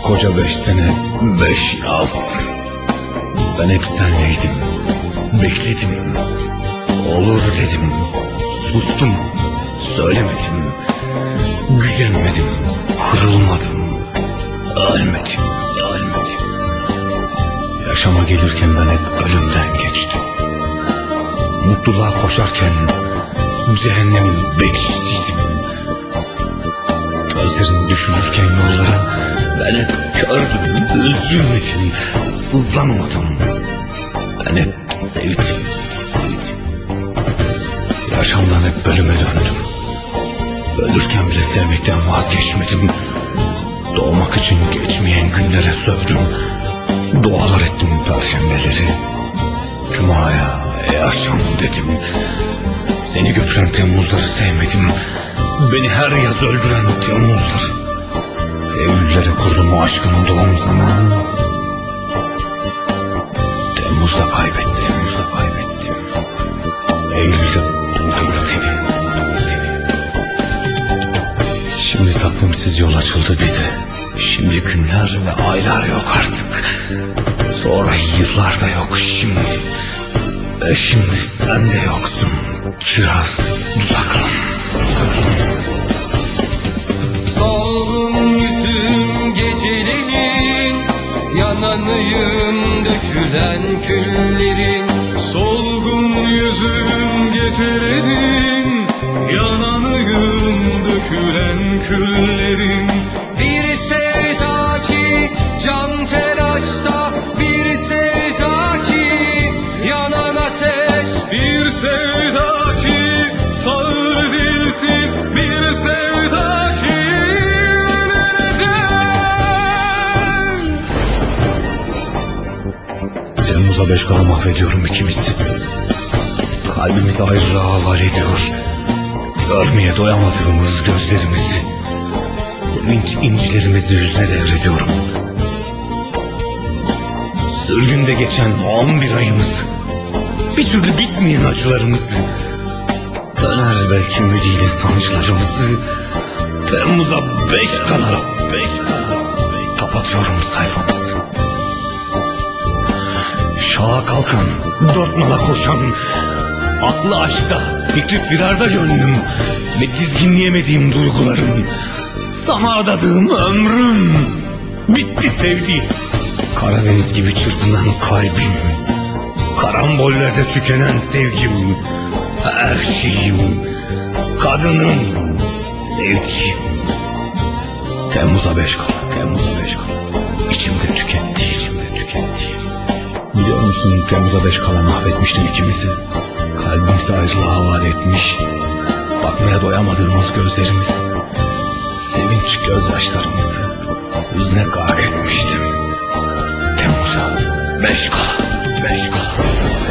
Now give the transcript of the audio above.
Koskoca 5 sene, 5 yaz. Ben hep senleydim, bekledim. Olur dedim, sustum, söylemedim. Gücenmedim, kırılmadım. Ölmedim, ölmedim. Yaşama gelirken ben hep ölümden geçtim. Mutluluğa koşarken cehennemin bekçisiydim. Gözlerini düşürürken yollara ben hep kördüm, üzülmedim, sızlanmadım. Ben hep sevdim, sevdim. Yaşamdan hep ölüme döndüm. Ölürken bile sevmekten vazgeçmedim. Doğmak için geçmeyen günlere sövdüm. Dualar ettim perşembeleri. Cuma'ya yaşam dedim. Seni götüren Temmuzları sevmedim. Beni her yaz öldüren Temmuzları. Eylüllere kurdum o aşkın doğum zamanı. Temmuz'da kaybettim, Temmuz'da kaybettim. Eylül'de buldum seni, buldum seni. Şimdi takvimsiz yol açıldı bize. Şimdi günler ve aylar yok artık. Sonra yıllar da yok şimdi. Ve şimdi sen de yoksun. Kiraz dudaklım. Solgun yüzüm gecelerin, yananıyım dökülen küllerin. Solgun yüzüm gecelerin, yananıyım dökülen küllerin. Bir sevda ki can telaşta, bir sevda ki yanan ateş. Bir sevda ki sağır dilsiz, bir sevda ki Temmuz'a 5 kala mahvediyorum ikimizi. Kalbimizi ayrılığa havale ediyor. Görmeye doyamadığımız gözlerimizi, sevinç incilerimizi hüzne devrediyorum. Sürgünde geçen 11 ayımız, bir türlü bitmeyen acılarımızı, döner belki ümidiyle sancılarımızı. Temmuz'a 5 kala, 5 kala kapatıyorum sayfamızı. Şaha kalkan, dört nala koşan, aklı aşkta, fikri firarda gönlüm ve dizginleyemediğim duygularım, sana adadığım ömrüm bitti sevdi. Karadeniz gibi çırpınan kalbim, karambollerde tükenen sevgim, her şeyim, kadınım, sevdiğim. Temmuz'a 5 kala, Temmuz'a 5 kala, içimde tüketti, içimde tüketti. Biliyor musun, Temmuz'a 5 kala mahvetmiştim ikimizi. Kalbimizi ayrılığa havale etmiş, bakmaya doyamadığımız gözlerimizi, sevinç gözyaşlarımızı hüzne gark etmiştim. Temmuz'a 5 kala, 5 kala.